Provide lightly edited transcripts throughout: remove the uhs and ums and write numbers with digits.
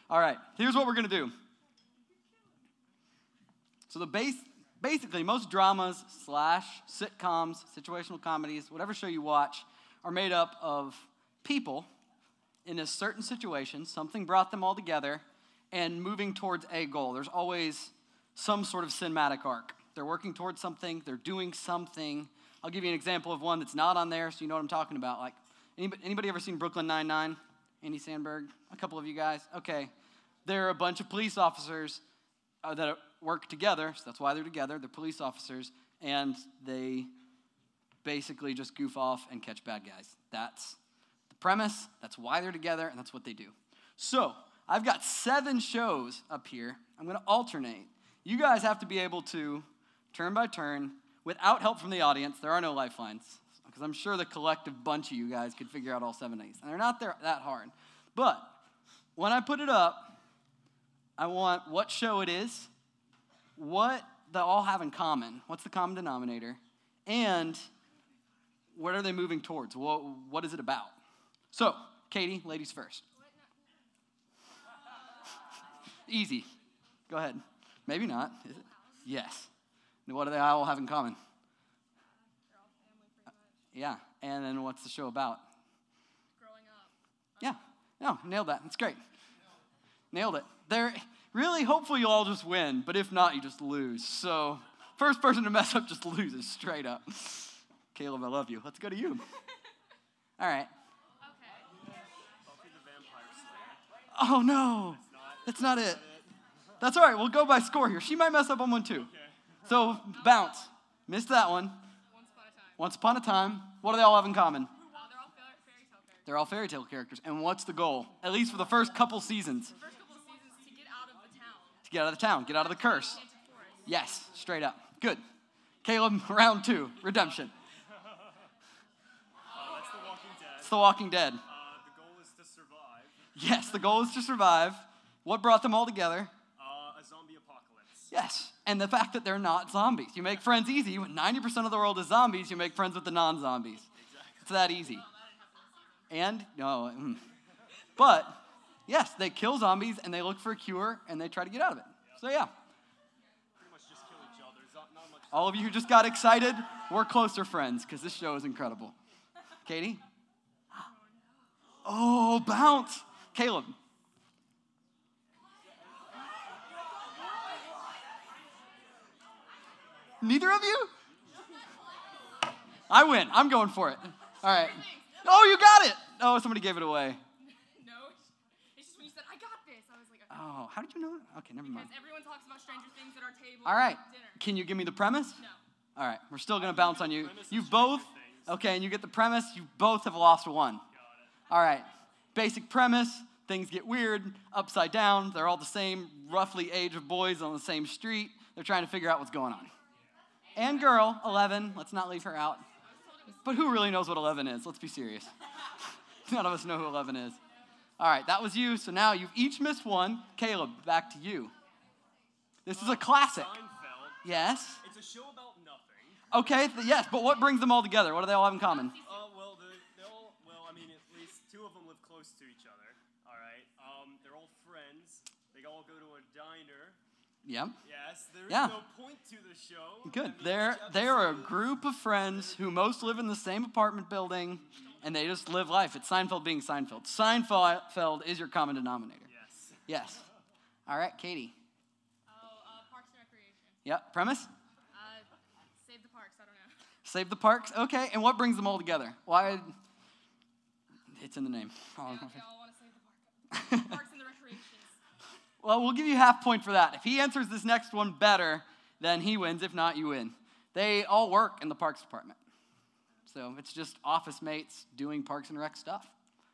All right, here's what we're going to do. So basically, most dramas / sitcoms, situational comedies, whatever show you watch, are made up of people in a certain situation. Something brought them all together and moving towards a goal. There's always some sort of cinematic arc. They're working towards something. They're doing something. I'll give you an example of one that's not on there so you know what I'm talking about. Like, anybody ever seen Brooklyn Nine-Nine? Andy Samberg? A couple of you guys? Okay. They're a bunch of police officers that work together, so that's why they're together. They're police officers, and they basically just goof off and catch bad guys. That's the premise. That's why they're together, and that's what they do. So I've got 7 shows up here. I'm going to alternate. You guys have to be able to, turn by turn, without help from the audience. There are no lifelines, because I'm sure the collective bunch of you guys could figure out all 7 of these. And they're not that hard. But when I put it up, I want what show it is, what they all have in common, what's the common denominator, and what are they moving towards? What is it about? So, Katie, ladies first. Easy. Go ahead. Maybe not. Is it? Yes. What do they all have in common? They're all family, pretty much. Yeah. And then what's the show about? Growing up. Yeah. No, nailed that. That's great. Nailed it. Really, hopefully you'll all just win, but if not, you just lose. So, first person to mess up just loses straight up. Caleb, I love you. Let's go to you. All right. Okay. Buffy the Vampire Slayer. Oh, no. That's not it. That's all right. We'll go by score here. She might mess up on one, too. Okay. So, bounce. Missed that one. Once upon a time. Once upon a time. What do they all have in common? They're all fairy tale characters. They're all fairy tale characters. And what's the goal? At least for the first couple seasons. The first couple of seasons to get out of the town. To get out of the town. Get out of the curse. Enchanted Forest. Yes. Straight up. Good. Caleb, round 2. Redemption. That's The Walking Dead. It's The Walking Dead. The goal is to survive. Yes, the goal is to survive. What brought them all together? A zombie apocalypse. Yes, and the fact that they're not zombies. You make friends easy. When 90% of the world is zombies, you make friends with the non-zombies. Exactly. It's that easy. And, no, but, yes, they kill zombies, and they look for a cure, and they try to get out of it. So, yeah. Pretty much just kill each other. Not much. All of you who just got excited, we're closer friends, because this show is incredible. Katie? Oh, bounce. Caleb? Neither of you? I win. I'm going for it. All right. Oh, you got it. Oh, somebody gave it away. No, it's just when you said, I got this. I was like, okay. Oh, how did you know? Okay, never mind. Because everyone talks about Stranger Things at our table. All right. At dinner. Can you give me the premise? No. All right. We're still going to bounce on you. Premise is You Stranger both, Things. okay, and you get the premise. You both have lost 1. Got it. All right. Basic premise. Things get weird, upside down. They're all the same roughly age of boys on the same street. They're trying to figure out what's going on. And girl, 11. Let's not leave her out. But who really knows what 11 is? Let's be serious. None of us know who 11 is. All right, that was you. So now you've each missed 1. Caleb, back to you. This is a classic. Seinfeld. Yes. It's a show about nothing. Okay, yes, but what brings them all together? What do they all have in common? I mean, at least 2 of them live close to each other. All right. They're all friends. They all go to a diner. Yep. Yes. There is Yeah. no point to the show. Good. I mean, They are a group of friends who most live in the same apartment building, and they just live life. It's Seinfeld being Seinfeld. Seinfeld is your common denominator. Yes. Yes. All right, Katie. Parks and Recreation. Yep. Premise? Save the parks. I don't know. Save the parks. Okay. And what brings them all together? Why? It's in the name. They all want to save the park. Parks and the recreations. Well, we'll give you half point for that. If he answers this next one better, then he wins. If not, you win. They all work in the Parks Department. So it's just office mates doing Parks and Rec stuff.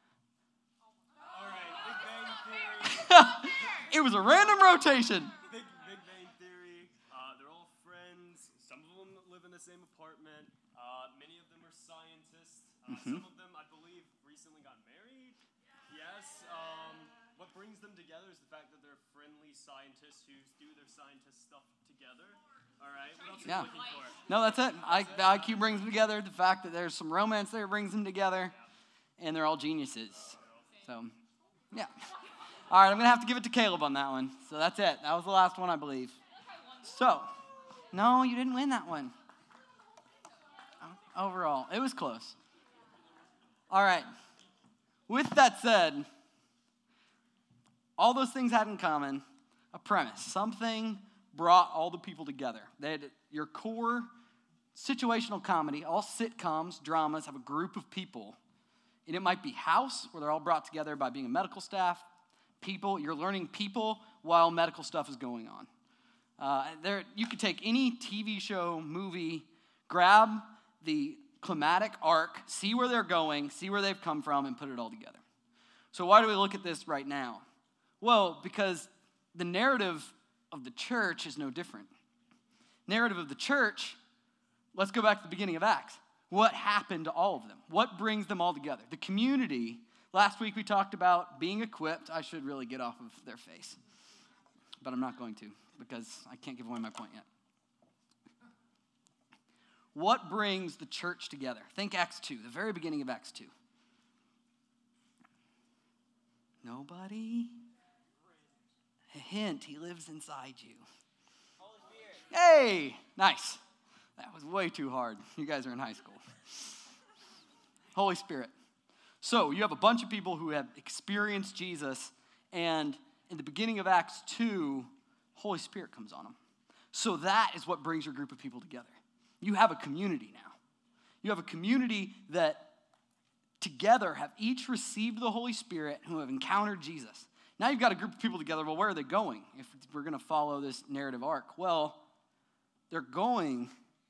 All right. Big Bang Theory. It was a random rotation. Big Bang Theory. They're all friends. Some of them live in the same apartment. Many of them are scientists. Some of them, I believe, recently got married. Yes. What brings them together is the fact that they're friendly scientists who do their scientist stuff together. All right. What else are Yeah. you looking for? No, that's it. IQ brings them together. The fact that there's some romance there brings them together. And they're all geniuses. So, yeah. All right, I'm going to have to give it to Caleb on that one. So that's it. That was the last one, I believe. So, no, you didn't win that one. Overall, it was close. All right. With that said, all those things had in common a premise. Something brought all the people together. They had your core situational comedy. All sitcoms, dramas have a group of people. And it might be House, where they're all brought together by being a medical staff. People, you're learning people while medical stuff is going on. You could take any TV show, movie, grab the climatic arc, see where they're going, see where they've come from, and put it all together. So why do we look at this right now? Well, because the narrative of the church is no different. Narrative of the church, let's go back to the beginning of Acts. What happened to all of them? What brings them all together? The community. Last week we talked about being equipped. I should really get off of their face. But I'm not going to because I can't give away my point yet. What brings the church together? Think Acts 2, the very beginning of Acts 2. Nobody? A hint, he lives inside you. Holy Spirit. Hey, nice. That was way too hard. You guys are in high school. Holy Spirit. So you have a bunch of people who have experienced Jesus, and in the beginning of Acts 2, Holy Spirit comes on them. So that is what brings your group of people together. You have a community now. You have a community that together have each received the Holy Spirit who have encountered Jesus. Now you've got a group of people together. Well, where are they going if we're going to follow this narrative arc? Well, they're going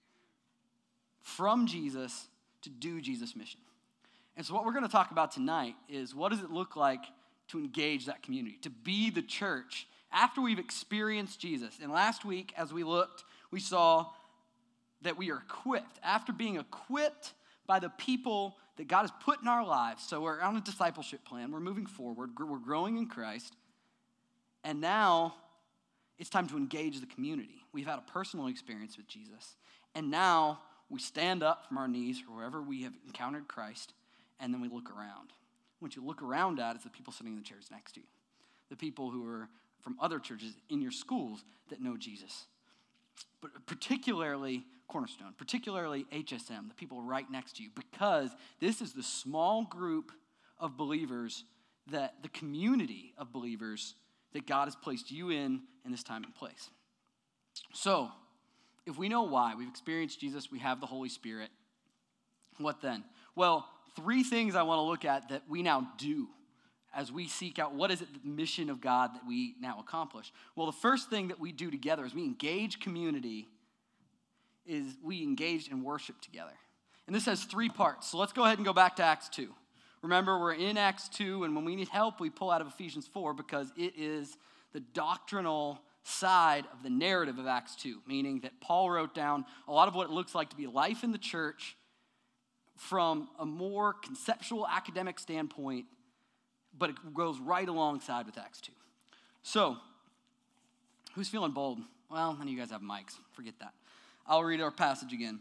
from Jesus to do Jesus' mission. And so what we're going to talk about tonight is what does it look like to engage that community, to be the church after we've experienced Jesus. And last week, as we looked, we saw that we are equipped. After being equipped by the people that God has put in our lives, so we're on a discipleship plan, we're moving forward, we're growing in Christ, and now it's time to engage the community. We've had a personal experience with Jesus, and now we stand up from our knees or wherever we have encountered Christ, and then we look around. What you look around at is the people sitting in the chairs next to you, the people who are from other churches in your schools that know Jesus. But particularly Cornerstone, particularly HSM, the people right next to you, because this is the small group of believers, that the community of believers that God has placed you in this time and place. So, if we know why, we've experienced Jesus, we have the Holy Spirit, what then? Well, 3 things I want to look at that we now do as we seek out what is it the mission of God that we now accomplish. Well, the first thing that we do together as we engage community is we engage in worship together. And this has 3 parts. So let's go ahead and go back to Acts 2. Remember, we're in Acts 2, and when we need help, we pull out of Ephesians 4 because it is the doctrinal side of the narrative of Acts 2, meaning that Paul wrote down a lot of what it looks like to be life in the church from a more conceptual academic standpoint, but it goes right alongside with Acts 2. So, who's feeling bold? Well, none of you guys have mics. Forget that. I'll read our passage again.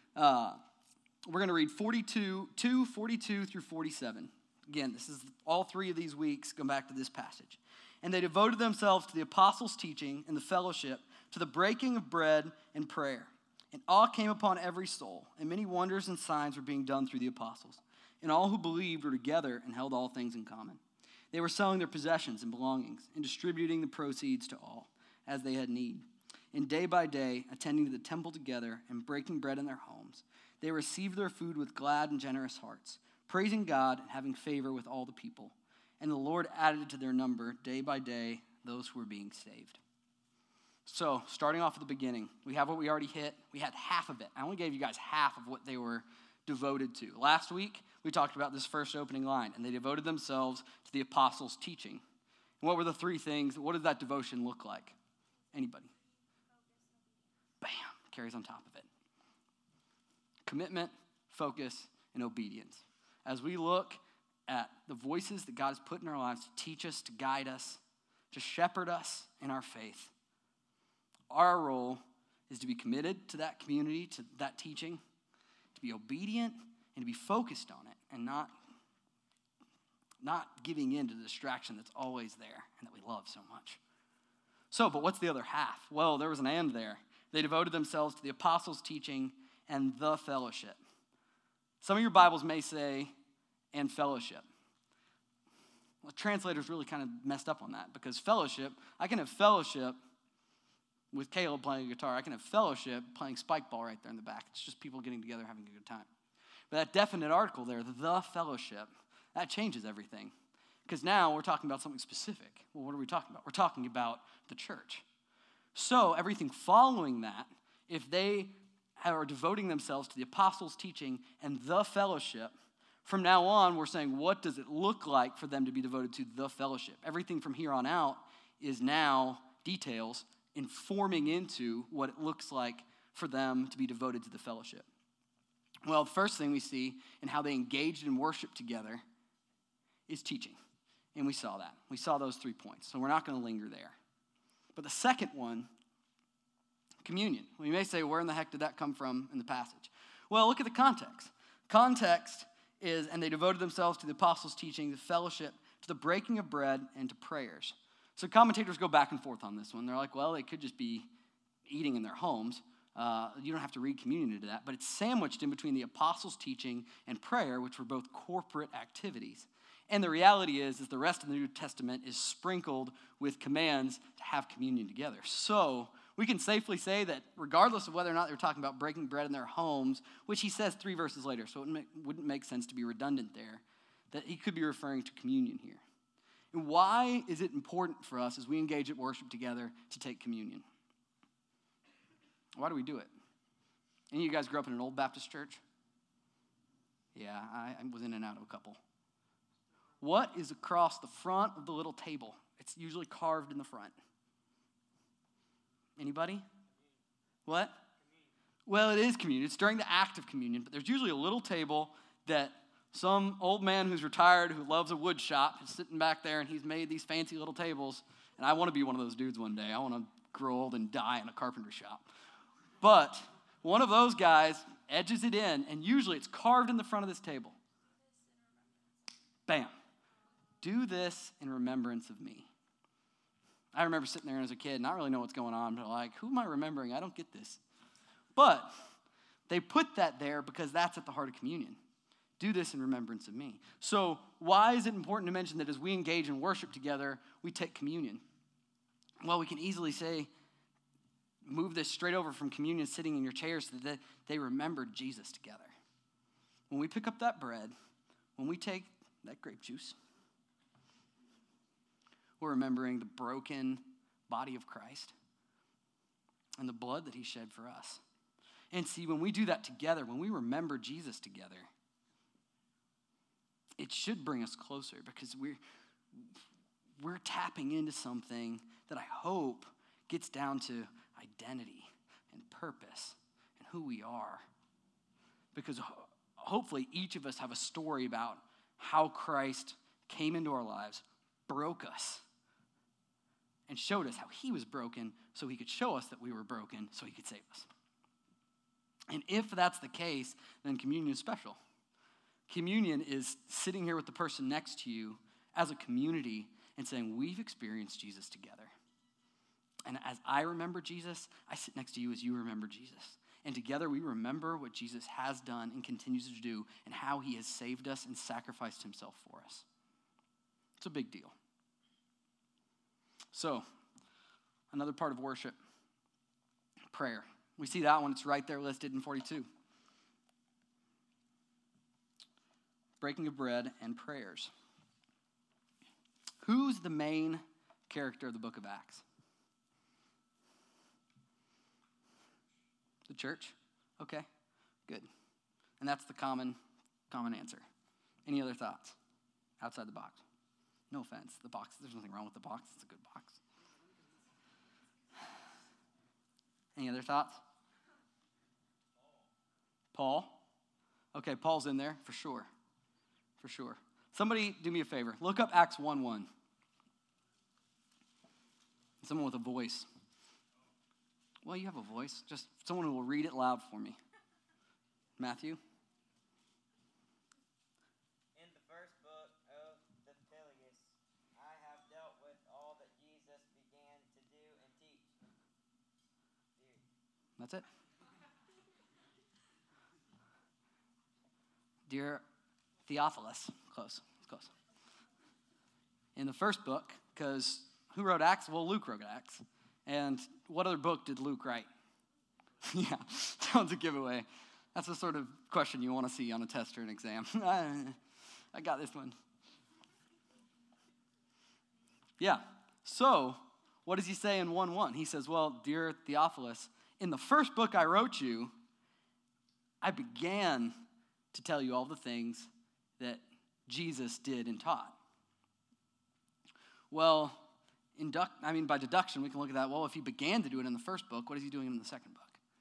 We're going to read 42 through 47. Again, this is all 3 of these weeks. Go back to this passage. And they devoted themselves to the apostles' teaching and the fellowship, to the breaking of bread and prayer. And awe came upon every soul, and many wonders and signs were being done through the apostles. And all who believed were together and held all things in common. They were selling their possessions and belongings and distributing the proceeds to all as they had need. And day by day, attending to the temple together and breaking bread in their homes, they received their food with glad and generous hearts, praising God and having favor with all the people. And the Lord added to their number day by day those who were being saved. So, starting off at the beginning, we have what we already hit. We had half of it. I only gave you guys half of what they were devoted to. Last week, we talked about this first opening line, and they devoted themselves to the apostles' teaching. And what were the 3 things? What did that devotion look like? Anybody? Bam, carries on top of it. Commitment, focus, and obedience. As we look at the voices that God has put in our lives to teach us, to guide us, to shepherd us in our faith, our role is to be committed to that community, to that teaching, to be obedient, and to be focused on it, and not not giving in to the distraction that's always there and that we love so much. So, but what's the other half? Well, there was an and there. They devoted themselves to the apostles' teaching and the fellowship. Some of your Bibles may say, and fellowship. Well, translators really kind of messed up on that, because fellowship, I can have fellowship with Caleb playing a guitar. I can have fellowship playing spike ball right there in the back. It's just people getting together having a good time. But that definite article there, the fellowship, that changes everything. Because now we're talking about something specific. Well, what are we talking about? We're talking about the church. So everything following that, if they are devoting themselves to the apostles' teaching and the fellowship, from now on, we're saying, what does it look like for them to be devoted to the fellowship? Everything from here on out is now details informing into what it looks like for them to be devoted to the fellowship. Well, the first thing we see in how they engaged in worship together is teaching. And we saw that. We saw those 3 points. So we're not going to linger there. But the second one, communion. We may say, where in the heck did that come from in the passage? Well, look at the context. Context is, and they devoted themselves to the apostles' teaching, the fellowship, to the breaking of bread, and to prayers. So commentators go back and forth on this one. They're like, well, they could just be eating in their homes. You don't have to read communion into that. But it's sandwiched in between the apostles' teaching and prayer, which were both corporate activities. And the reality is the rest of the New Testament is sprinkled with commands to have communion together. So we can safely say that regardless of whether or not they're talking about breaking bread in their homes, which he says 3 verses later, so it wouldn't make sense to be redundant there, that he could be referring to communion here. And why is it important for us as we engage at worship together to take communion? Why do we do it? Any of you guys grew up in an old Baptist church? Yeah, I was in and out of a couple. What is across the front of the little table? It's usually carved in the front. Anybody? What? Well, it is communion. It's during the act of communion, but there's usually a little table that some old man who's retired, who loves a wood shop, is sitting back there, and he's made these fancy little tables. And I want to be one of those dudes one day. I want to grow old and die in a carpentry shop. But one of those guys edges it in, and usually it's carved in the front of this table. Bam. Do this in remembrance of me. I remember sitting there as a kid, not really know what's going on, but like, who am I remembering? I don't get this. But they put that there because that's at the heart of communion. Do this in remembrance of me. So why is it important to mention that as we engage in worship together, we take communion? Well, we can easily say, move this straight over from communion sitting in your chairs so that they remembered Jesus together. When we pick up that bread, when we take that grape juice, we're remembering the broken body of Christ and the blood that he shed for us. And see, when we do that together, when we remember Jesus together, it should bring us closer because we're tapping into something that I hope gets down to identity and purpose and who we are. Because hopefully each of us have a story about how Christ came into our lives, broke us, and showed us how he was broken so he could show us that we were broken so he could save us. And if that's the case, then communion is special. Communion is sitting here with the person next to you as a community and saying, we've experienced Jesus together. And as I remember Jesus, I sit next to you as you remember Jesus. And together we remember what Jesus has done and continues to do and how he has saved us and sacrificed himself for us. It's a big deal. So, another part of worship, prayer. We see that one, it's right there listed in 42. Breaking of bread and prayers. Who's the main character of the book of Acts? The church? Okay, good. And that's the common answer. Any other thoughts outside the box? No offense, the box, there's nothing wrong with the box. It's a good box. Any other thoughts? Paul? Okay, Paul's in there for sure. For sure. Somebody do me a favor. Look up Acts 1:1. Someone with a voice. Well, you have a voice. Just someone who will read it loud for me. Matthew? In the first book of the That's it. Dear Theophilus, close, it's close. In the first book, because who wrote Acts? Well, Luke wrote Acts. And what other book did Luke write? Yeah, that one's a giveaway. That's the sort of question you want to see on a test or an exam. I got this one. Yeah, so what does he say in 1:1? He says, well, dear Theophilus, in the first book I wrote you, I began to tell you all the things that Jesus did and taught. Well, by deduction, we can look at that. Well, if he began to do it in the first book, what is he doing in the second book?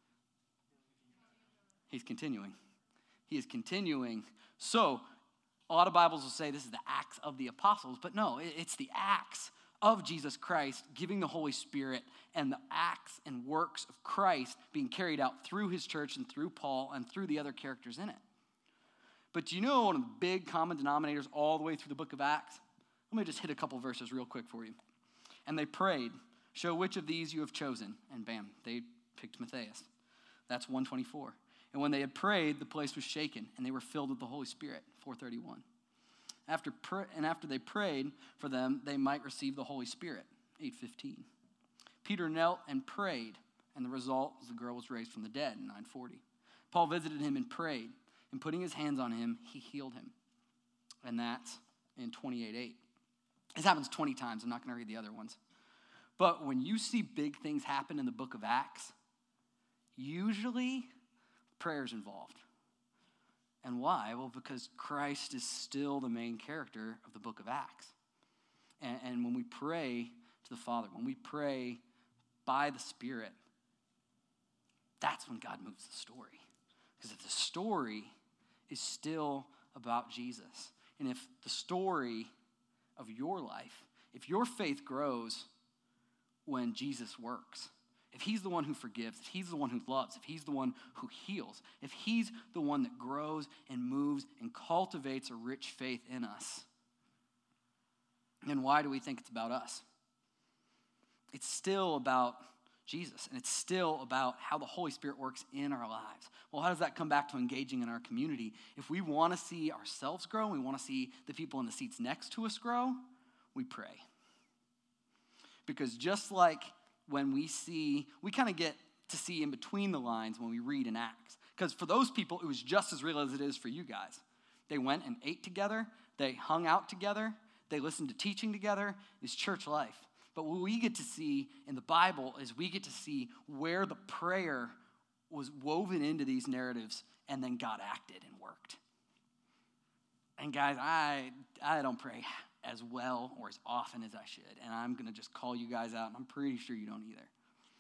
He's continuing. He is continuing. So, a lot of Bibles will say this is the Acts of the Apostles, but no, it's the Acts of Jesus Christ giving the Holy Spirit and the acts and works of Christ being carried out through his church and through Paul and through the other characters in it. But do you know one of the big common denominators all the way through the book of Acts? Let me just hit a couple verses real quick for you. And they prayed, show which of these you have chosen. And bam, they picked Matthias. That's 124. And when they had prayed, the place was shaken, and they were filled with the Holy Spirit, 431. After they prayed for them, they might receive the Holy Spirit, 815. Peter knelt and prayed, and the result was the girl was raised from the dead, 940. Paul visited him and prayed, and putting his hands on him, he healed him. And that's in 28:8. This happens 20 times. I'm not going to read the other ones. But when you see big things happen in the book of Acts, usually prayer's involved. And why? Well, because Christ is still the main character of the book of Acts. And when we pray to the Father, when we pray by the Spirit, that's when God moves the story. Because if the story is still about Jesus, and if the story of your life, if your faith grows when Jesus works, if he's the one who forgives, if he's the one who loves, if he's the one who heals, if he's the one that grows and moves and cultivates a rich faith in us, then why do we think it's about us? It's still about Jesus, and it's still about how the Holy Spirit works in our lives. Well, how does that come back to engaging in our community? If we want to see ourselves grow, we want to see the people in the seats next to us grow, we pray. Because just like when we kind of get to see in between the lines when we read in Acts. Because for those people, it was just as real as it is for you guys. They went and ate together. They hung out together. They listened to teaching together. It's church life. But what we get to see in the Bible is we get to see where the prayer was woven into these narratives and then God acted and worked. And guys, I don't pray as well or as often as I should. And I'm going to just call you guys out, and I'm pretty sure you don't either.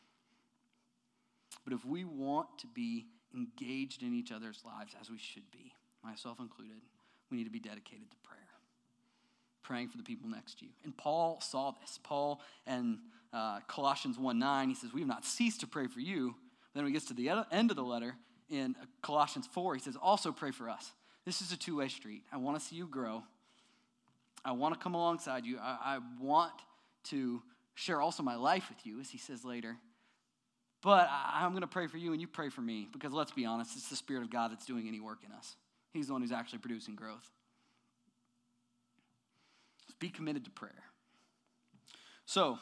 But if we want to be engaged in each other's lives as we should be, myself included, we need to be dedicated to prayer. Praying for the people next to you. And Paul saw this. Paul in Colossians 1:9, he says, we have not ceased to pray for you. Then when he gets to the end of the letter, in Colossians 4, he says, also pray for us. This is a two-way street. I want to see you grow. I want to come alongside you. I want to share also my life with you, as he says later. But I'm going to pray for you and you pray for me. Because let's be honest, it's the Spirit of God that's doing any work in us. He's the one who's actually producing growth. Be committed to prayer. So,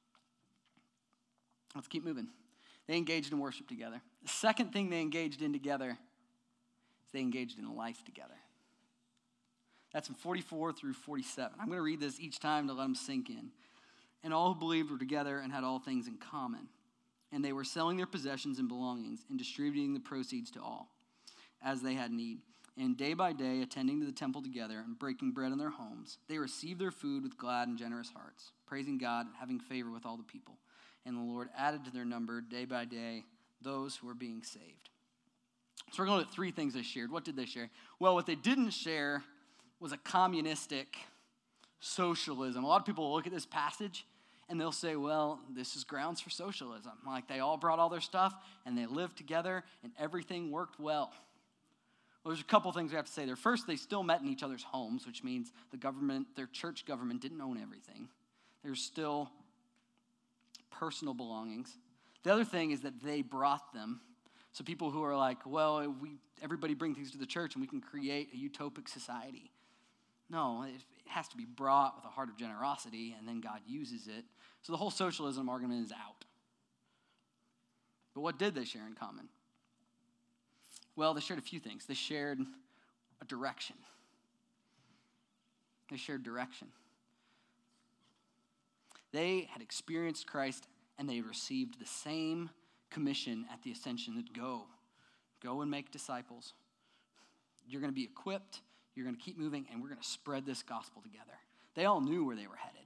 let's keep moving. They engaged in worship together. The second thing they engaged in together is they engaged in life together. That's in 44 through 47. I'm going to read this each time to let them sink in. And all who believed were together and had all things in common. And they were selling their possessions and belongings and distributing the proceeds to all, as they had need. And day by day, attending to the temple together and breaking bread in their homes, they received their food with glad and generous hearts, praising God and having favor with all the people. And the Lord added to their number day by day those who were being saved. So we're going to look at three things they shared. What did they share? Well, what they didn't share was a communistic socialism. A lot of people will look at this passage and they'll say, well, this is grounds for socialism. Like they all brought all their stuff and they lived together and everything worked well. Well, there's a couple things we have to say there. First, they still met in each other's homes, which means the government, their church government, didn't own everything. There's still personal belongings. The other thing is that they brought them. So people who are like, well, everybody bring things to the church and we can create a utopic society. No, it has to be brought with a heart of generosity, and then God uses it. So the whole socialism argument is out. But what did they share in common? Well, they shared a few things. They shared a direction. They shared direction. They had experienced Christ, and they received the same commission at the ascension that go and make disciples. You're going to be equipped, you're going to keep moving, and we're going to spread this gospel together. They all knew where they were headed.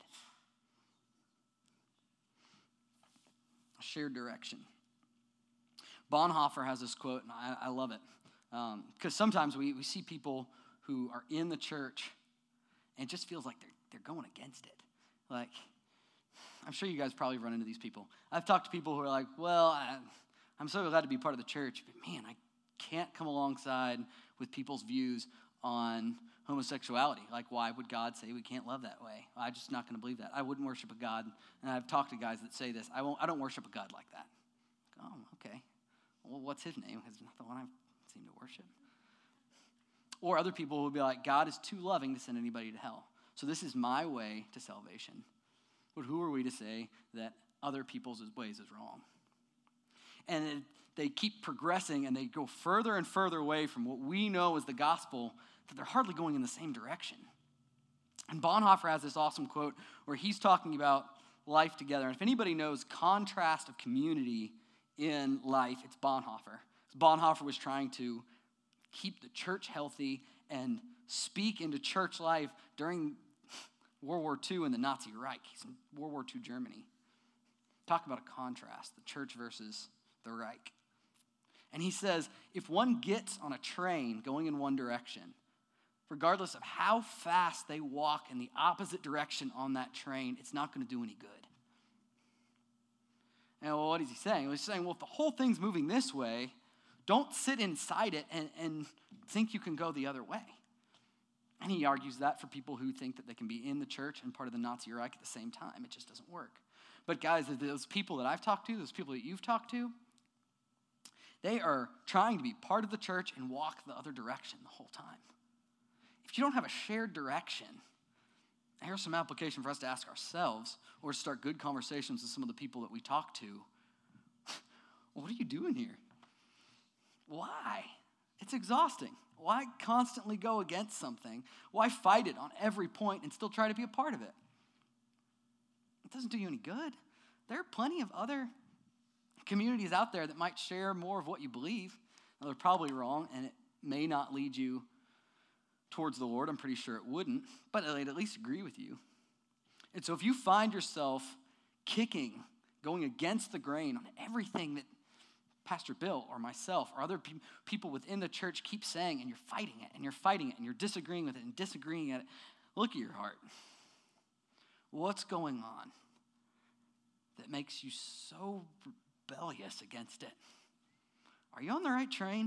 A shared direction. Bonhoeffer has this quote, and I love it, because sometimes we see people who are in the church, and it just feels like they're going against it. Like, I'm sure you guys probably run into these people. I've talked to people who are like, well, I'm so glad to be part of the church, but man, I can't come alongside with people's views on homosexuality. Like, why would God say we can't love that way? I'm just not going to believe that. I wouldn't worship a God, and I've talked to guys that say this, I don't worship a God like that. Oh, okay. Well, what's his name? Because it's not the one I seem to worship. Or other people will be like, God is too loving to send anybody to hell. So this is my way to salvation. But who are we to say that other people's ways is wrong? And they keep progressing, and they go further and further away from what we know as the gospel, that they're hardly going in the same direction. And Bonhoeffer has this awesome quote where he's talking about life together. And if anybody knows contrast of community in life, it's Bonhoeffer. Bonhoeffer was trying to keep the church healthy and speak into church life during World War II and the Nazi Reich. He's in World War II Germany. Talk about a contrast, the church versus the Reich. And he says, if one gets on a train going in one direction, regardless of how fast they walk in the opposite direction on that train, it's not going to do any good. And well, what is he saying? Well, he's saying, well, if the whole thing's moving this way, don't sit inside it and think you can go the other way. And he argues that for people who think that they can be in the church and part of the Nazi Reich at the same time. It just doesn't work. But guys, those people that I've talked to, those people that you've talked to, they are trying to be part of the church and walk the other direction the whole time. If you don't have a shared direction, here's some application for us to ask ourselves or to start good conversations with some of the people that we talk to. What are you doing here? Why? It's exhausting. Why constantly go against something? Why fight it on every point and still try to be a part of it? It doesn't do you any good. There are plenty of other communities out there that might share more of what you believe. Now, they're probably wrong, and it may not lead you towards the Lord. I'm pretty sure it wouldn't, but they'd at least agree with you. And so if you find yourself kicking, going against the grain on everything that Pastor Bill or myself or other people within the church keep saying, and you're fighting it, and you're fighting it, and you're disagreeing with it and disagreeing at it, look at your heart. What's going on that makes you so rebellious against it? Are you on the right train?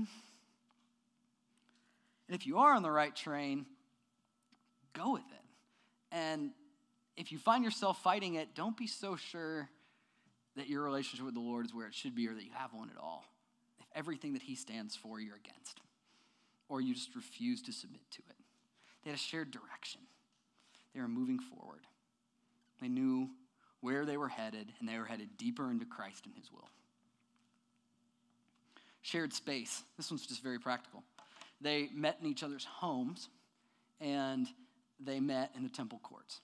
And if you are on the right train, go with it. And if you find yourself fighting it, don't be so sure that your relationship with the Lord is where it should be or that you have one at all. If everything that he stands for you're against, or you just refuse to submit to it. They had a shared direction. They were moving forward. They knew where they were headed, and they were headed deeper into Christ and his will. Shared space. This one's just very practical. They met in each other's homes, and they met in the temple courts.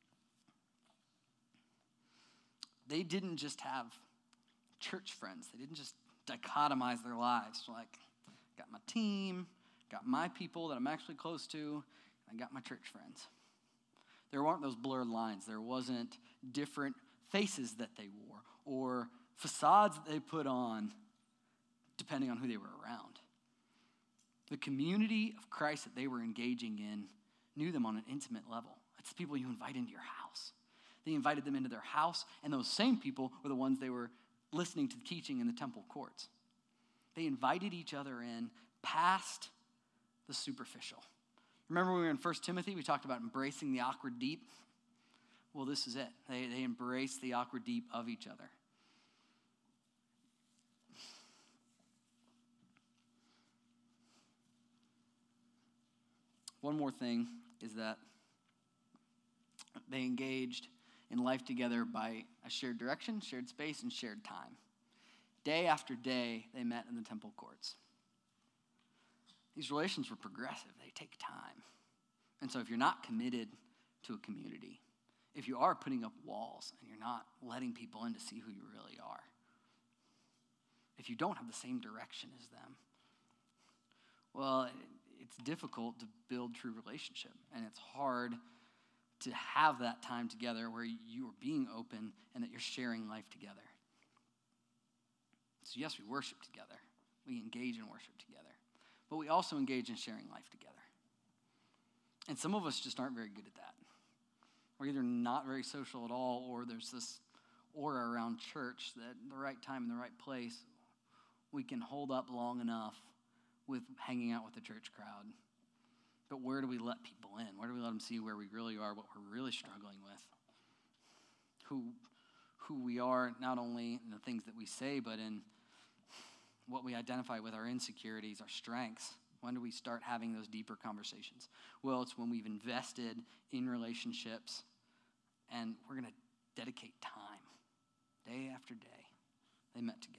They didn't just have church friends. They didn't just dichotomize their lives. Like, got my team, got my people that I'm actually close to, and I got my church friends. There weren't those blurred lines. There wasn't different faces that they wore or facades that they put on depending on who they were around. The community of Christ that they were engaging in knew them on an intimate level. It's the people you invite into your house. They invited them into their house, and those same people were the ones they were listening to the teaching in the temple courts. They invited each other in past the superficial. Remember when we were in 1 Timothy, we talked about embracing the awkward deep? Well, this is it. They embraced the awkward deep of each other. One more thing is that they engaged in life together by a shared direction, shared space, and shared time. Day after day, they met in the temple courts. These relations were progressive. They take time. And so if you're not committed to a community, if you are putting up walls and you're not letting people in to see who you really are, if you don't have the same direction as them, well, it's difficult to build true relationship. And it's hard to have that time together where you are being open and that you're sharing life together. So yes, we worship together. We engage in worship together. But we also engage in sharing life together. And some of us just aren't very good at that. We're either not very social at all, or there's this aura around church that at the right time in the right place, we can hold up long enough with hanging out with the church crowd. But where do we let people in? Where do we let them see where we really are, what we're really struggling with? Who we are, not only in the things that we say, but in what we identify with our insecurities, our strengths. When do we start having those deeper conversations? Well, it's when we've invested in relationships and we're going to dedicate time. Day after day, they met together.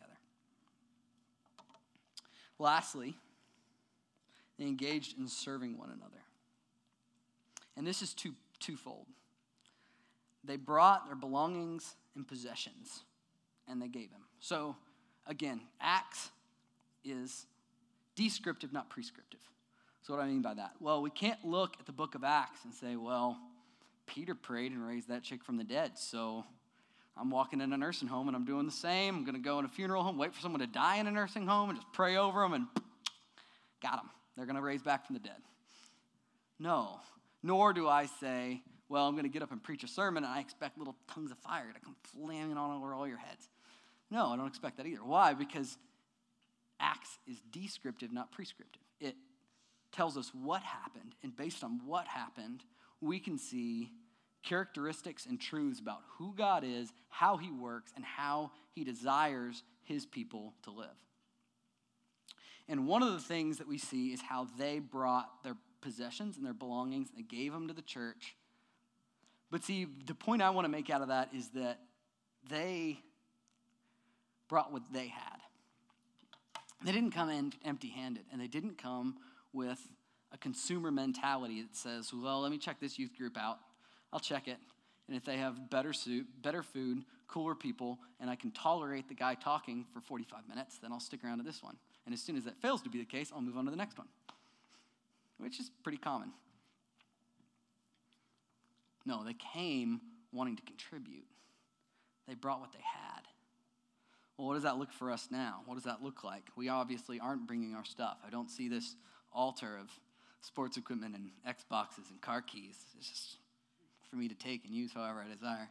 Lastly, they engaged in serving one another. And this is twofold. They brought their belongings and possessions, and they gave him. So, again, Acts is descriptive, not prescriptive. So what do I mean by that? Well, we can't look at the book of Acts and say, well, Peter prayed and raised that chick from the dead, so I'm walking in a nursing home and I'm doing the same. I'm going to go in a funeral home, wait for someone to die in a nursing home and just pray over them and got them. They're going to raise back from the dead. No, nor do I say, well, I'm going to get up and preach a sermon and I expect little tongues of fire to come flaming on over all your heads. No, I don't expect that either. Why? Because Acts is descriptive, not prescriptive. It tells us what happened, and based on what happened, we can see characteristics and truths about who God is, how he works, and how he desires his people to live. And one of the things that we see is how they brought their possessions and their belongings and they gave them to the church. But see, the point I want to make out of that is that they brought what they had. They didn't come in empty-handed, and they didn't come with a consumer mentality that says, well, let me check this youth group out. I'll check it. And if they have better food, cooler people, and I can tolerate the guy talking for 45 minutes, then I'll stick around to this one. And as soon as that fails to be the case, I'll move on to the next one, which is pretty common. No, they came wanting to contribute. They brought what they had. Well, what does that look for us now? What does that look like? We obviously aren't bringing our stuff. I don't see this altar of sports equipment and Xboxes and car keys. It's just for me to take and use however I desire.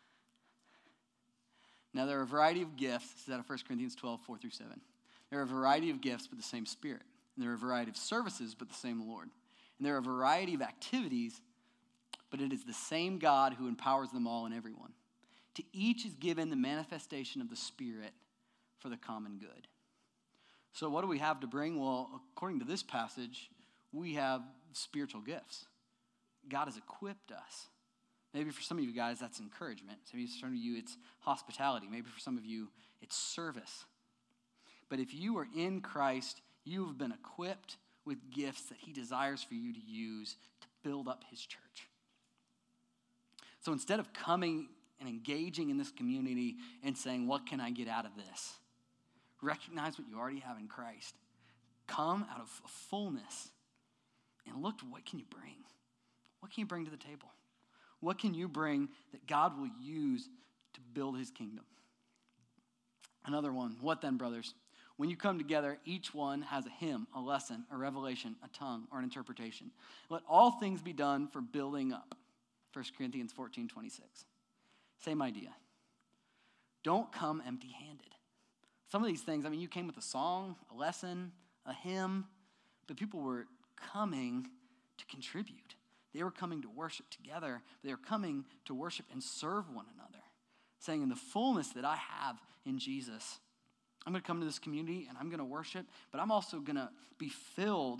Now, there are a variety of gifts. This is out of 1 Corinthians 12, 4 through 7. There are a variety of gifts, but the same Spirit. And there are a variety of services, but the same Lord. And there are a variety of activities, but it is the same God who empowers them all and everyone. To each is given the manifestation of the Spirit for the common good. So what do we have to bring? Well, according to this passage, we have spiritual gifts. God has equipped us. Maybe for some of you guys, that's encouragement. Maybe for some of you, it's hospitality. Maybe for some of you, it's service. But if you are in Christ, you have been equipped with gifts that he desires for you to use to build up his church. So instead of coming and engaging in this community and saying, what can I get out of this? Recognize what you already have in Christ. Come out of fullness and look to what can you bring? What can you bring to the table? What can you bring that God will use to build his kingdom? Another one, what then, brothers? When you come together, each one has a hymn, a lesson, a revelation, a tongue, or an interpretation. Let all things be done for building up. 1 Corinthians 14:26. Same idea. Don't come empty-handed. Some of these things, you came with a song, a lesson, a hymn, but people were coming to contribute. They were coming to worship together. They were coming to worship and serve one another, saying, in the fullness that I have in Jesus, I'm going to come to this community and I'm going to worship, but I'm also going to be filled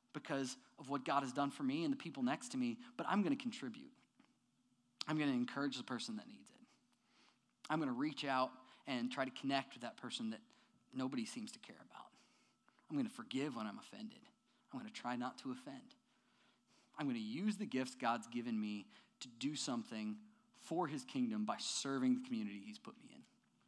because of what God has done for me and the people next to me, but I'm going to contribute. I'm going to encourage the person that needs it. I'm going to reach out and try to connect with that person that nobody seems to care about. I'm going to forgive when I'm offended. I'm going to try not to offend. I'm going to use the gifts God's given me to do something for his kingdom by serving the community he's put me in.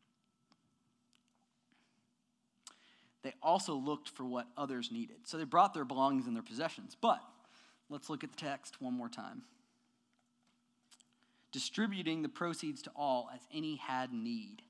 They also looked for what others needed. So they brought their belongings and their possessions. But let's look at the text one more time. Distributing the proceeds to all as any had need.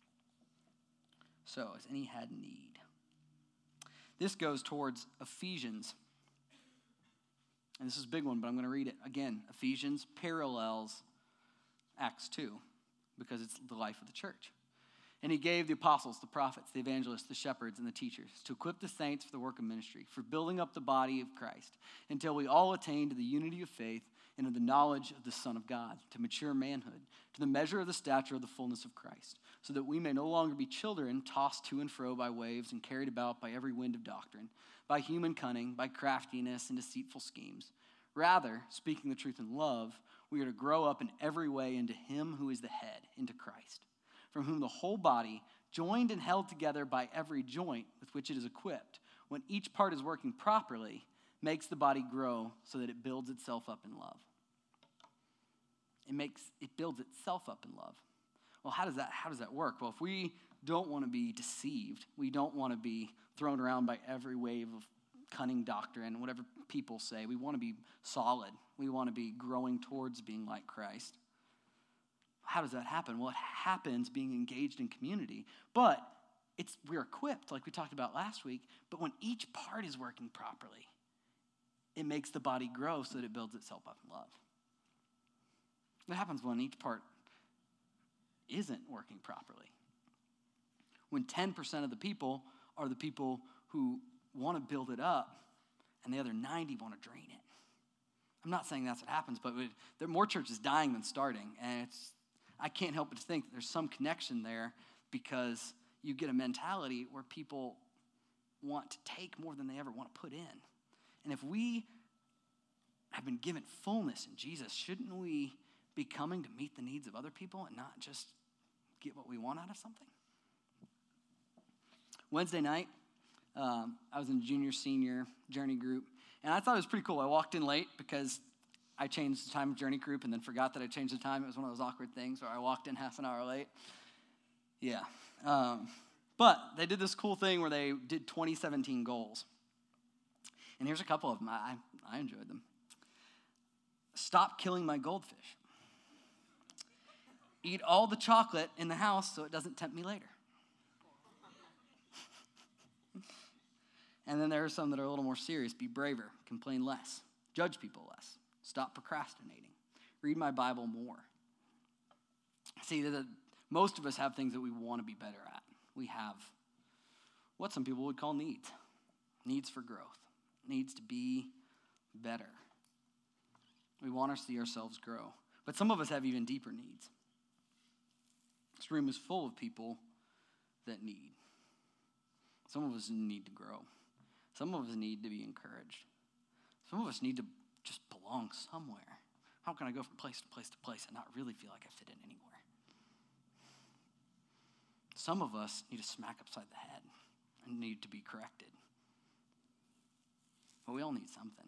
So, as any had need. This goes towards Ephesians. And this is a big one, but I'm going to read it again. Ephesians parallels Acts 2 because it's the life of the church. And he gave the apostles, the prophets, the evangelists, the shepherds, and the teachers to equip the saints for the work of ministry, for building up the body of Christ, until we all attain to the unity of faith and of the knowledge of the Son of God, to mature manhood, to the measure of the stature of the fullness of Christ, so that we may no longer be children tossed to and fro by waves and carried about by every wind of doctrine, by human cunning, by craftiness and deceitful schemes. Rather, speaking the truth in love, we are to grow up in every way into him who is the head, into Christ, from whom the whole body, joined and held together by every joint with which it is equipped, when each part is working properly, makes the body grow so that it builds itself up in love. It builds itself up in love. Well, how does that work? Well, if we don't want to be deceived, we don't want to be thrown around by every wave of cunning doctrine, whatever people say. We want to be solid. We want to be growing towards being like Christ. How does that happen? Well, it happens being engaged in community, but we're equipped, like we talked about last week, but when each part is working properly, it makes the body grow so that it builds itself up in love. What happens when each part isn't working properly? When 10% of the people are the people who want to build it up and the other 90 want to drain it. I'm not saying that's what happens, but there are more churches dying than starting, and I can't help but to think that there's some connection there because you get a mentality where people want to take more than they ever want to put in. And if we have been given fullness in Jesus, shouldn't we be coming to meet the needs of other people and not just get what we want out of something? Wednesday night, I was in junior, senior journey group, and I thought it was pretty cool. I walked in late because I changed the time of journey group and then forgot that I changed the time. It was one of those awkward things where I walked in half an hour late. Yeah. But they did this cool thing where they did 2017 goals. And here's a couple of them. I enjoyed them. Stop killing my goldfish. Eat all the chocolate in the house so it doesn't tempt me later. And then there are some that are a little more serious. Be braver. Complain less. Judge people less. Stop procrastinating. Read my Bible more. See, most of us have things that we want to be better at. We have what some people would call needs. Needs for growth. Needs to be better. We want to see ourselves grow. But some of us have even deeper needs. This room is full of people that need. Some of us need to grow. Some of us need to be encouraged. Some of us need to just belong somewhere. How can I go from place to place to place and not really feel like I fit in anywhere? Some of us need a smack upside the head and need to be corrected. But we all need something.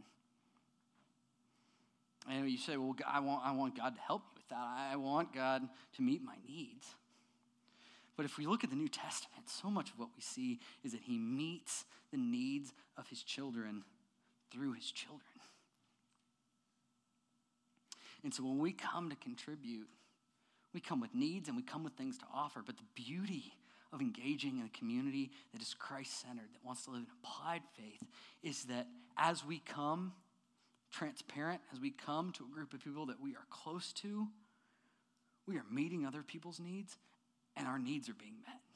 And you say, well, I want God to help me with that. I want God to meet my needs. But if we look at the New Testament, so much of what we see is that he meets the needs of his children through his children. And so when we come to contribute, we come with needs and we come with things to offer. But the beauty of engaging in a community that is Christ-centered, that wants to live in applied faith, is that as we come transparent, as we come to a group of people that we are close to, we are meeting other people's needs and our needs are being met.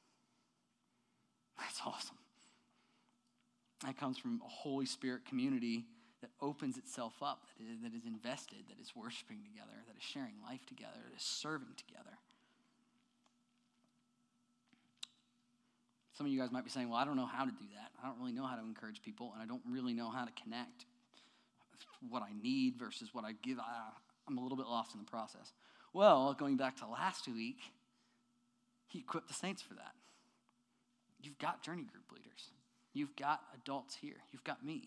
That's awesome. That comes from a Holy Spirit community that opens itself up, that is invested, that is worshiping together, that is sharing life together, that is serving together. Some of you guys might be saying, well, I don't know how to do that. I don't really know how to encourage people, and I don't really know how to connect what I need versus what I give. I'm a little bit lost in the process. Well, going back to last week, he equipped the saints for that. You've got journey group leaders. You've got adults here. You've got me.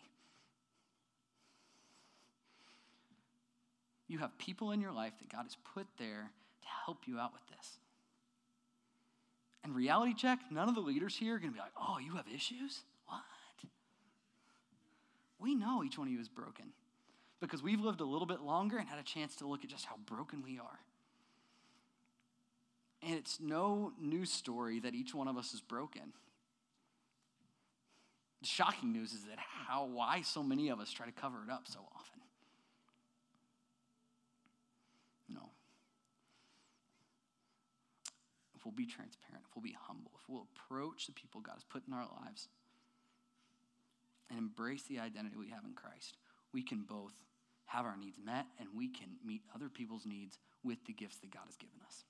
You have people in your life that God has put there to help you out with this. And reality check, none of the leaders here are going to be like, oh, you have issues? What? We know each one of you is broken because we've lived a little bit longer and had a chance to look at just how broken we are. And it's no news story that each one of us is broken. The shocking news is that why so many of us try to cover it up so often. No. If we'll be transparent, if we'll be humble, if we'll approach the people God has put in our lives and embrace the identity we have in Christ, we can both have our needs met and we can meet other people's needs with the gifts that God has given us.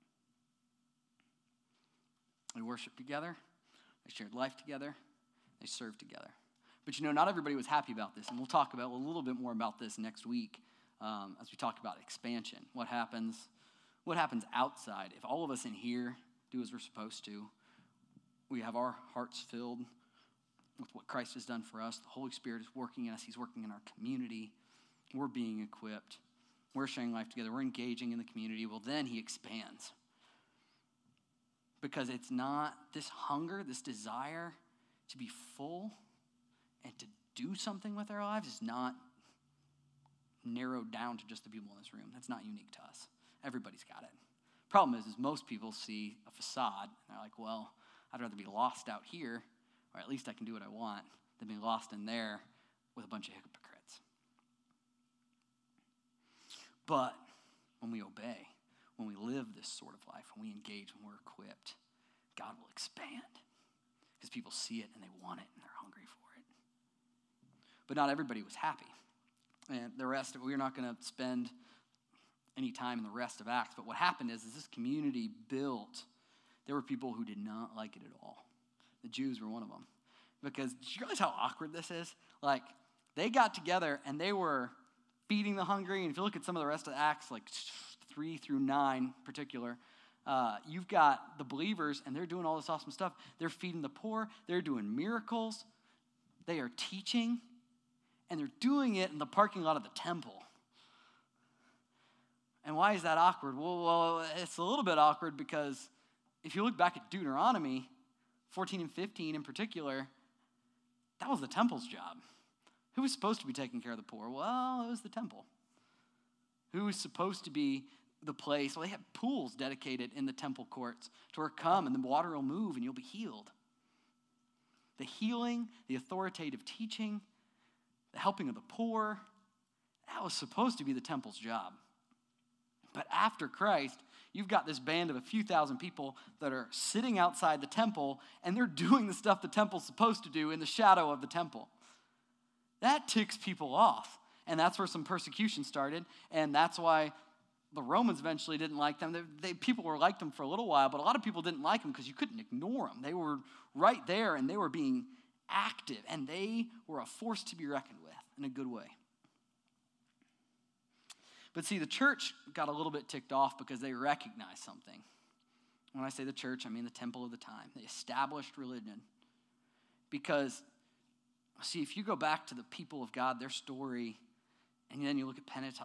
They worshiped together, they shared life together, they served together. But not everybody was happy about this, and we'll talk about a little bit more about this next week as we talk about expansion. What happens outside? If all of us in here do as we're supposed to, we have our hearts filled with what Christ has done for us. The Holy Spirit is working in us. He's working in our community. We're being equipped. We're sharing life together. We're engaging in the community. Well, then he expands. Because it's not this hunger, this desire to be full and to do something with our lives is not narrowed down to just the people in this room. That's not unique to us. Everybody's got it. Problem is most people see a facade and they're like, well, I'd rather be lost out here, or at least I can do what I want, than be lost in there with a bunch of hypocrites. But when we obey, when we live this sort of life, when we engage, when we're equipped, God will expand because people see it and they want it and they're hungry for it. But not everybody was happy. And the rest, we're not going to spend any time in the rest of Acts, but what happened is this community built. There were people who did not like it at all. The Jews were one of them. Because do you realize how awkward this is? Like, they got together and they were feeding the hungry. And if you look at some of the rest of Acts, like 3 through 9 in particular, you've got the believers and they're doing all this awesome stuff. They're feeding the poor. They're doing miracles. They are teaching. And they're doing it in the parking lot of the temple. And why is that awkward? Well, it's a little bit awkward because if you look back at Deuteronomy 14 and 15 in particular, that was the temple's job. Who was supposed to be taking care of the poor? Well, it was the temple. Who was supposed to be the place? Well, they had pools dedicated in the temple courts to where come and the water will move and you'll be healed. The healing, the authoritative teaching, the helping of the poor, that was supposed to be the temple's job. But after Christ, you've got this band of a few thousand people that are sitting outside the temple, and they're doing the stuff the temple's supposed to do in the shadow of the temple. That ticks people off, and that's where some persecution started, and that's why the Romans eventually didn't like them. People were liked them for a little while, but a lot of people didn't like them because you couldn't ignore them. They were right there, and they were being active, and they were a force to be reckoned with in a good way. But see, the church got a little bit ticked off because they recognized something. When I say the church, I mean the temple of the time. They established religion. Because, see, if you go back to the people of God, their story, and then you look at Pentecost.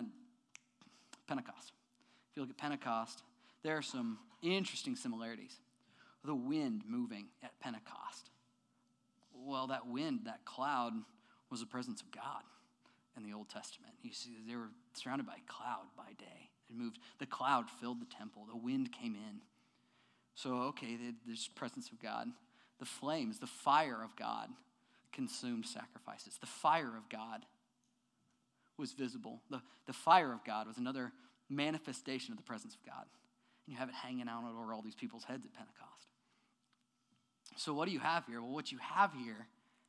If you look at Pentecost, there are some interesting similarities. The wind moving at Pentecost. Well, that wind, that cloud, was the presence of God in the Old Testament. You see, they were surrounded by a cloud by day. It moved. The cloud filled the temple. The wind came in. So, okay, there's presence of God. The flames, the fire of God consumed sacrifices. The fire of God was visible. The fire of God was another manifestation of the presence of God. And you have it hanging out over all these people's heads at Pentecost. So what do you have here? Well, what you have here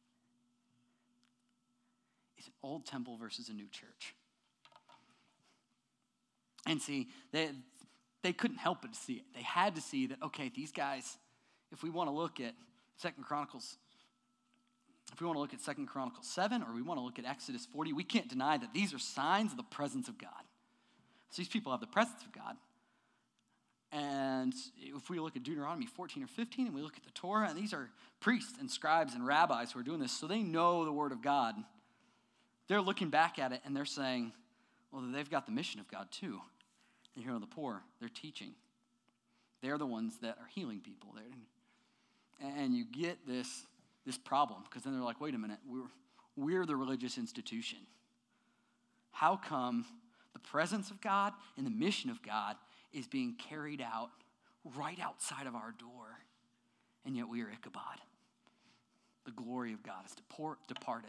is an old temple versus a new church. And see, they couldn't help but see it. They had to see that, okay, these guys, if we want to look at 2 Chronicles, if we want to look at 2 Chronicles 7, or we want to look at Exodus 40, we can't deny that these are signs of the presence of God. So these people have the presence of God. And if we look at Deuteronomy 14 or 15, and we look at the Torah, and these are priests and scribes and rabbis who are doing this, so they know the word of God. They're looking back at it, and they're saying, well, they've got the mission of God too. They're healing the poor. They're teaching. They're the ones that are healing people. And you get this problem, because then they're like, wait a minute, we're the religious institution. How come the presence of God and the mission of God is being carried out right outside of our door, and yet we are Ichabod? The glory of God is departed.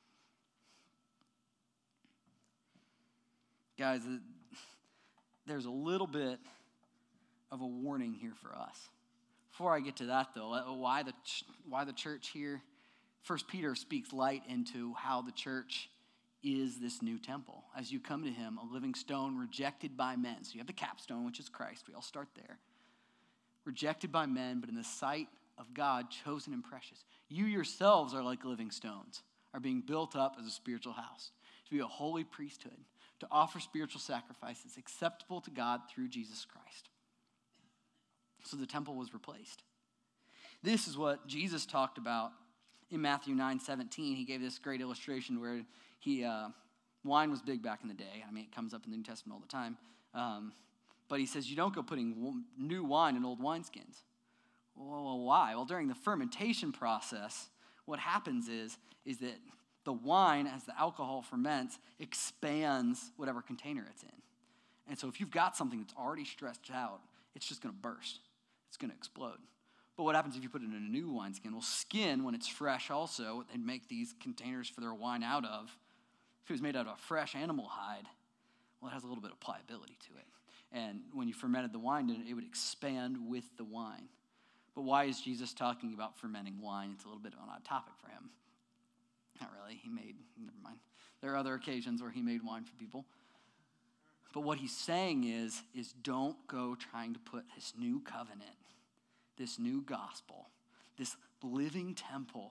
Guys, there's a little bit of a warning here for us. Before I get to that, though, why the church here? 1 Peter speaks light into how the church is this new temple. As you come to him, a living stone rejected by men. So you have the capstone, which is Christ. We all start there. Rejected by men, but in the sight of God, chosen and precious. You yourselves are like living stones, are being built up as a spiritual house, to be a holy priesthood, to offer spiritual sacrifices acceptable to God through Jesus Christ. So the temple was replaced. This is what Jesus talked about in Matthew 9:17. He gave this great illustration where wine was big back in the day. I mean, it comes up in the New Testament all the time. But he says, you don't go putting new wine in old wineskins. Well, why? Well, during the fermentation process, what happens is that the wine, as the alcohol ferments, expands whatever container it's in. And so if you've got something that's already stretched out, it's just going to burst. It's going to explode. But what happens if you put it in a new wineskin? Well, skin, when it's fresh also, they make these containers for their wine out of. If it was made out of a fresh animal hide, well, it has a little bit of pliability to it. And when you fermented the wine, it would expand with the wine. But why is Jesus talking about fermenting wine? It's a little bit of an odd topic for him. Not really. Never mind. There are other occasions where he made wine for people. But what he's saying is don't go trying to put this new covenant, this new gospel, this living temple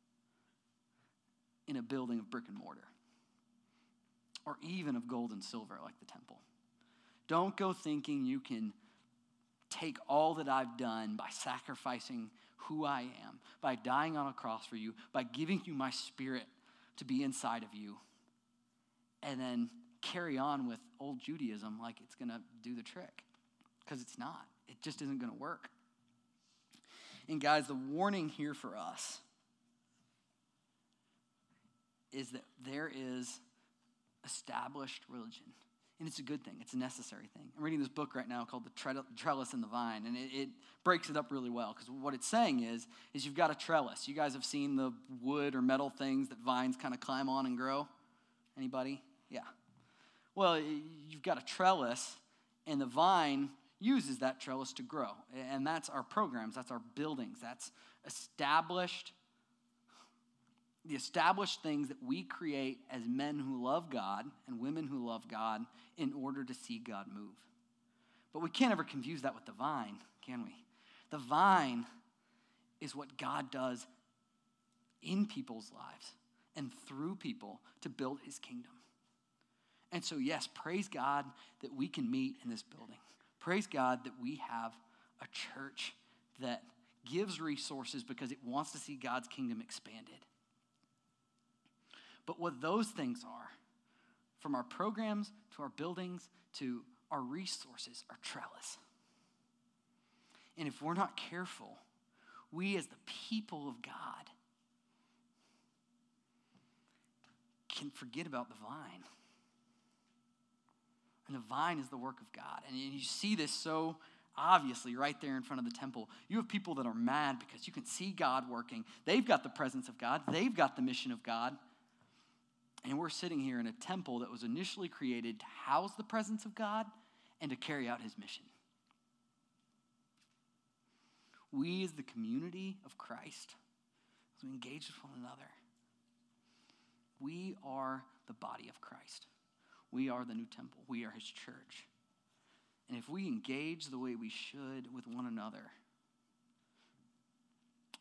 in a building of brick and mortar, or even of gold and silver like the temple. Don't go thinking you can take all that I've done by sacrificing who I am, by dying on a cross for you, by giving you my spirit to be inside of you, and then carry on with old Judaism like it's going to do the trick. Because it's not. It just isn't going to work. And guys, the warning here for us is that there is established religion. And it's a good thing. It's a necessary thing. I'm reading this book right now called The Trellis and the Vine, and it breaks it up really well, because what it's saying is you've got a trellis. You guys have seen the wood or metal things that vines kind of climb on and grow? Anybody? Yeah. Well, you've got a trellis, and the vine uses that trellis to grow. And that's our programs. That's our buildings. That's the established things that we create as men who love God and women who love God in order to see God move. But we can't ever confuse that with the vine, can we? The vine is what God does in people's lives and through people to build his kingdom. And so, yes, praise God that we can meet in this building. Praise God that we have a church that gives resources because it wants to see God's kingdom expanded. But what those things are, from our programs to our buildings to our resources, are trellis. And if we're not careful, we as the people of God can forget about the vine. And the vine is the work of God. And you see this so obviously right there in front of the temple. You have people that are mad because you can see God working. They've got the presence of God. They've got the mission of God. And we're sitting here in a temple that was initially created to house the presence of God and to carry out his mission. We as the community of Christ, as we engage with one another, we are the body of Christ. We are the new temple. We are his church. And if we engage the way we should with one another,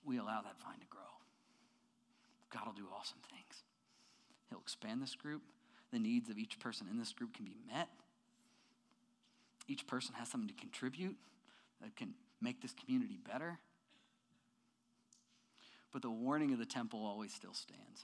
we allow that vine to grow. God will do awesome things. He'll expand this group. The needs of each person in this group can be met. Each person has something to contribute that can make this community better. But the warning of the temple always still stands.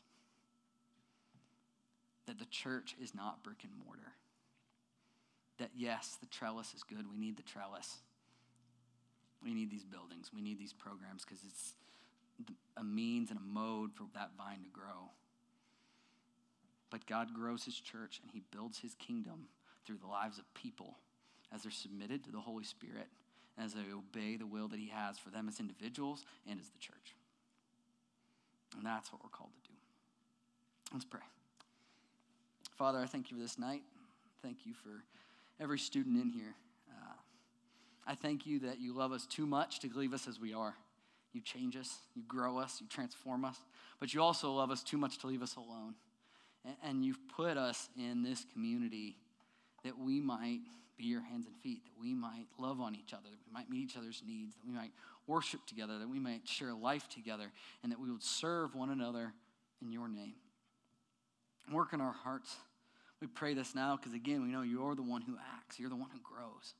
That the church is not brick and mortar. That yes, the trellis is good. We need the trellis. We need these buildings. We need these programs because it's a means and a mode for that vine to grow. But God grows his church and he builds his kingdom through the lives of people as they're submitted to the Holy Spirit, and as they obey the will that he has for them as individuals and as the church. And that's what we're called to do. Let's pray. Father, I thank you for this night. Thank you for every student in here. I thank you that you love us too much to leave us as we are. You change us, you grow us, you transform us, but you also love us too much to leave us alone. And you've put us in this community that we might be your hands and feet, that we might love on each other, that we might meet each other's needs, that we might worship together, that we might share life together, and that we would serve one another in your name. Work in our hearts. We pray this now because, again, we know you're the one who acts. You're the one who grows.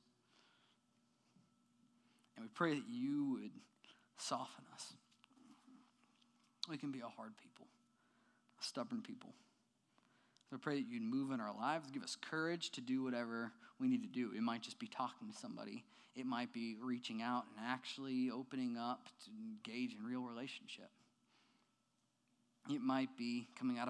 And we pray that you would soften us. We can be a hard people, a stubborn people. So I pray that you'd move in our lives, give us courage to do whatever we need to do. It might just be talking to somebody. It might be reaching out and actually opening up to engage in real relationship. It might be coming out of